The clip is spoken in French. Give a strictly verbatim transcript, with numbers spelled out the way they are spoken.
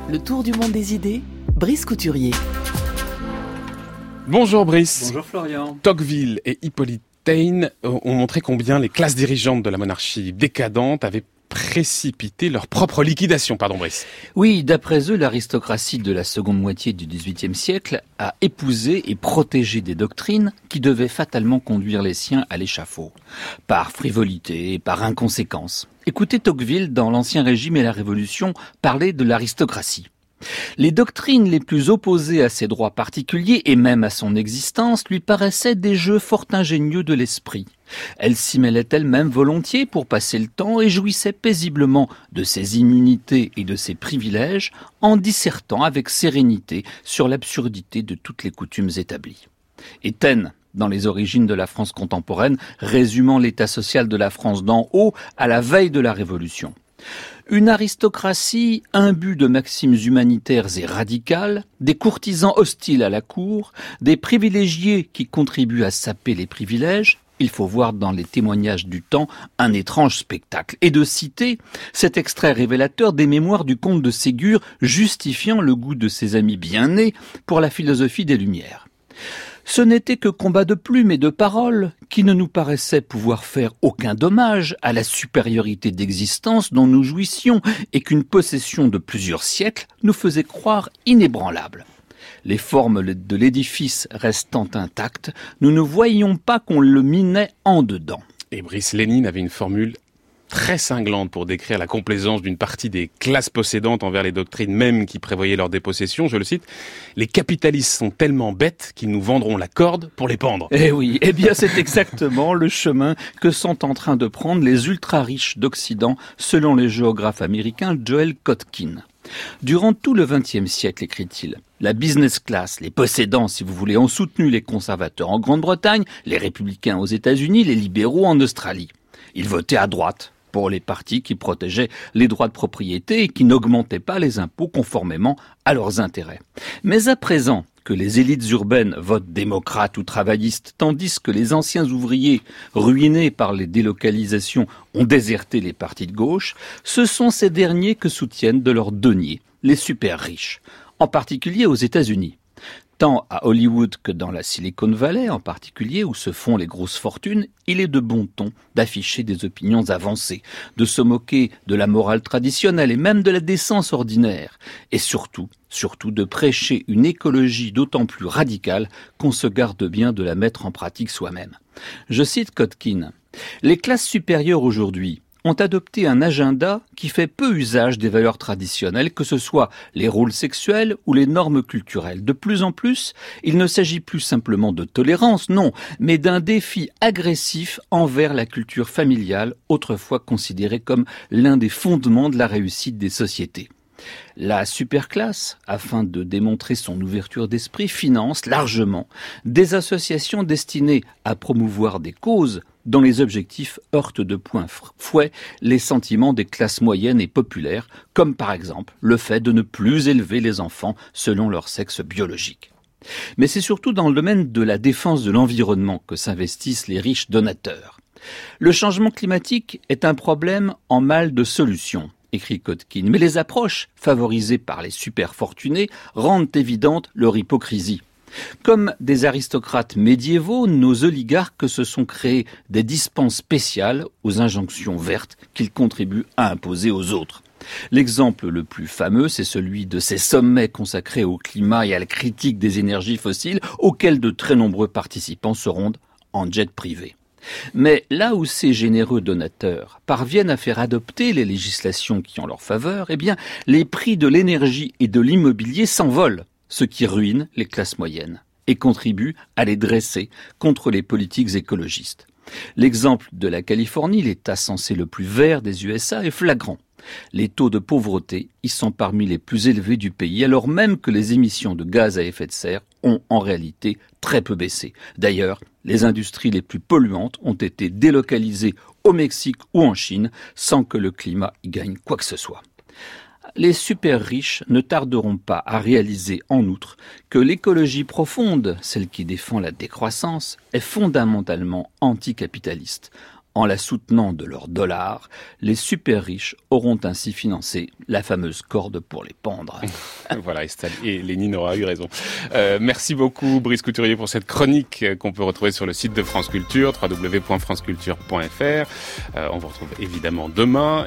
Le tour du monde des idées, Brice Couturier. Bonjour Brice. Bonjour Florian. Tocqueville et Hippolyte Taine ont montré combien les classes dirigeantes de la monarchie décadente avaient précipité leur propre liquidation. Pardon Brice. Oui, d'après eux, l'aristocratie de la seconde moitié du dix-huitième siècle a épousé et protégé des doctrines qui devaient fatalement conduire les siens à l'échafaud, par frivolité et par inconséquence. Écoutez Tocqueville dans l'Ancien Régime et la Révolution parler de l'aristocratie. Les doctrines les plus opposées à ses droits particuliers et même à son existence lui paraissaient des jeux fort ingénieux de l'esprit. Elle s'y mêlait elle-même volontiers pour passer le temps et jouissait paisiblement de ses immunités et de ses privilèges en dissertant avec sérénité sur l'absurdité de toutes les coutumes établies. Et Taine, dans les origines de la France contemporaine, résumant l'état social de la France d'en haut à la veille de la Révolution. Une aristocratie imbue de maximes humanitaires et radicales, des courtisans hostiles à la cour, des privilégiés qui contribuent à saper les privilèges, il faut voir dans les témoignages du temps un étrange spectacle, et de citer cet extrait révélateur des mémoires du comte de Ségur justifiant le goût de ses amis bien nés pour la philosophie des Lumières. Ce n'était que combat de plumes et de paroles qui ne nous paraissait pouvoir faire aucun dommage à la supériorité d'existence dont nous jouissions et qu'une possession de plusieurs siècles nous faisait croire inébranlable. Les formes de l'édifice restant intactes, nous ne voyions pas qu'on le minait en dedans. Et Brice Lénine avait une formule très cinglante pour décrire la complaisance d'une partie des classes possédantes envers les doctrines mêmes qui prévoyaient leur dépossession. Je le cite, « Les capitalistes sont tellement bêtes qu'ils nous vendront la corde pour les pendre. » Eh oui, eh bien c'est exactement le chemin que sont en train de prendre les ultra-riches d'Occident, selon le géographe américain Joel Kotkin. Durant tout le vingtième siècle, écrit-il, la business class, les possédants, si vous voulez, ont soutenu les conservateurs en Grande-Bretagne, les républicains aux États-Unis, les libéraux en Australie. Ils votaient à droite pour les partis qui protégeaient les droits de propriété et qui n'augmentaient pas les impôts conformément à leurs intérêts. Mais à présent que les élites urbaines votent démocrates ou travaillistes, tandis que les anciens ouvriers, ruinés par les délocalisations, ont déserté les partis de gauche, ce sont ces derniers que soutiennent de leurs deniers les super riches, en particulier aux États-Unis. Tant à Hollywood que dans la Silicon Valley en particulier, où se font les grosses fortunes, il est de bon ton d'afficher des opinions avancées, de se moquer de la morale traditionnelle et même de la décence ordinaire, et surtout, surtout de prêcher une écologie d'autant plus radicale qu'on se garde bien de la mettre en pratique soi-même. Je cite Kotkin, « Les classes supérieures aujourd'hui ont adopté un agenda qui fait peu usage des valeurs traditionnelles, que ce soit les rôles sexuels ou les normes culturelles. De plus en plus, il ne s'agit plus simplement de tolérance, non, mais d'un défi agressif envers la culture familiale, autrefois considérée comme l'un des fondements de la réussite des sociétés. La superclasse, afin de démontrer son ouverture d'esprit, finance largement des associations destinées à promouvoir des causes dont les objectifs heurtent de plein fouet les sentiments des classes moyennes et populaires, comme par exemple le fait de ne plus élever les enfants selon leur sexe biologique. Mais c'est surtout dans le domaine de la défense de l'environnement que s'investissent les riches donateurs. Le changement climatique est un problème en mal de solution, écrit Kotkin, mais les approches favorisées par les superfortunés rendent évidente leur hypocrisie. Comme des aristocrates médiévaux, nos oligarques se sont créés des dispenses spéciales aux injonctions vertes qu'ils contribuent à imposer aux autres. L'exemple le plus fameux, c'est celui de ces sommets consacrés au climat et à la critique des énergies fossiles, auxquels de très nombreux participants se rendent en jet privé. Mais là où ces généreux donateurs parviennent à faire adopter les législations qui ont leur faveur, eh bien, les prix de l'énergie et de l'immobilier s'envolent, ce qui ruine les classes moyennes et contribue à les dresser contre les politiques écologistes. L'exemple de la Californie, l'État censé le plus vert des U S A, est flagrant. Les taux de pauvreté y sont parmi les plus élevés du pays, alors même que les émissions de gaz à effet de serre ont en réalité très peu baissé. D'ailleurs, les industries les plus polluantes ont été délocalisées au Mexique ou en Chine sans que le climat y gagne quoi que ce soit. Les super riches ne tarderont pas à réaliser en outre que l'écologie profonde, celle qui défend la décroissance, est fondamentalement anticapitaliste. En la soutenant de leurs dollars, les super riches auront ainsi financé la fameuse corde pour les pendre. Voilà, et Lénine aura eu raison. Euh, merci beaucoup Brice Couturier pour cette chronique qu'on peut retrouver sur le site de France Culture, w w w point france culture point f r. Euh, on vous retrouve évidemment demain.